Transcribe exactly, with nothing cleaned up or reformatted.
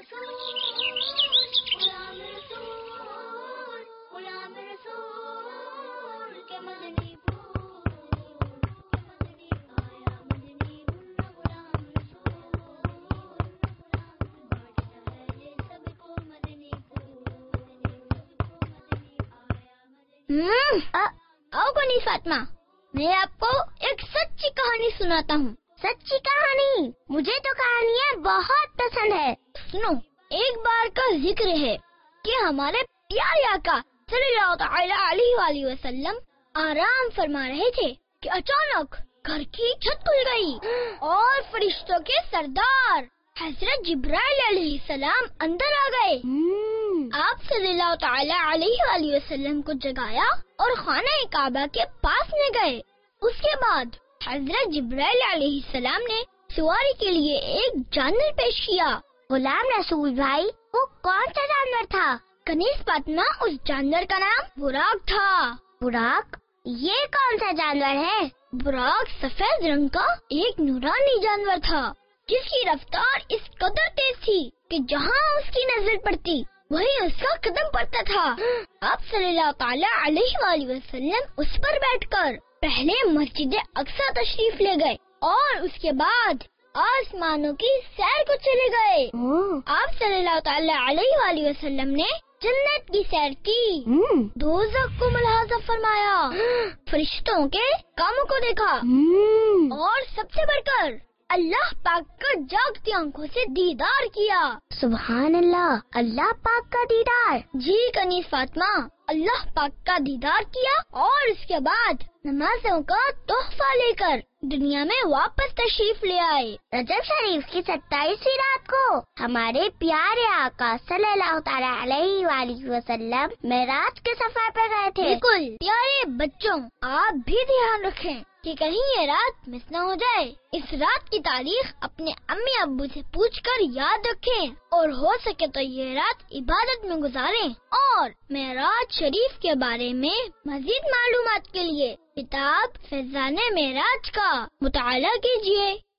आओ کنیز فاطمہ، میں آپ کو ایک سچی کہانی سناتا ہوں۔ سچی کہانی؟ مجھے تو کہانیاں بہت پسند ہے۔ سنو، ایک بار کا ذکر ہے کہ ہمارے پیارے آقا صلی اللہ تعالی علیہ وآلہ وسلم آرام فرما رہے تھے کہ اچانک گھر کی چھت کھل گئی اور فرشتوں کے سردار حضرت جبرائیل علیہ السلام اندر آ گئے۔ آپ صلی اللہ تعالی علیہ وآلہ وسلم کو جگایا اور خانہ کعبہ کے پاس لے گئے۔ اس کے بعد حضرت جبرائیل علیہ السلام نے سواری کے لیے ایک جانور پیش کیا۔ غلام رسول بھائی، وہ کون سا جانور تھا؟ کنیز فاطمہ، اس جانور کا نام براق تھا۔ براق؟ یہ کون سا جانور ہے؟ براق سفید رنگ کا ایک نورانی جانور تھا جس کی رفتار اس قدر تیز تھی کہ جہاں اس کی نظر پڑتی وہی اس کا قدم پڑتا تھا۔ آپ صلی اللہ تعالی علیہ وآلہ وسلم اس پر بیٹھ کر پہلے مسجد اقصی تشریف لے گئے اور اس کے بعد آسمانوں کی سیر کو چلے گئے۔ آپ صلی اللہ تعالی علیہ وآلہ وسلم نے جنت کی سیر کی، دوزخ کو ملاحظہ فرمایا، فرشتوں کے کاموں کو دیکھا اور سب سے بڑھ کر اللہ پاک کا جاگتی آنکھوں سے دیدار کیا۔ سبحان اللہ، اللہ پاک کا دیدار؟ جی کنیز فاطمہ، اللہ پاک کا دیدار کیا اور اس کے بعد نمازوں کا تحفہ لے کر دنیا میں واپس تشریف لے آئے۔ رجب شریف کی ستائیسویں رات کو ہمارے پیارے آقا صلی اللہ تعالی علیہ وآلہ وسلم معراج کے سفر پر گئے تھے۔ بالکل پیارے بچوں، آپ بھی دھیان رکھیں کہ کہیں یہ رات مس نہ ہو جائے۔ اس رات کی تاریخ اپنے امی ابو سے پوچھ کر یاد رکھیں اور ہو سکے تو یہ رات عبادت میں گزاریں۔ اور معراج شریف کے بارے میں مزید معلومات کے لیے کتاب فیضان معراج کا مطالعہ کیجیے۔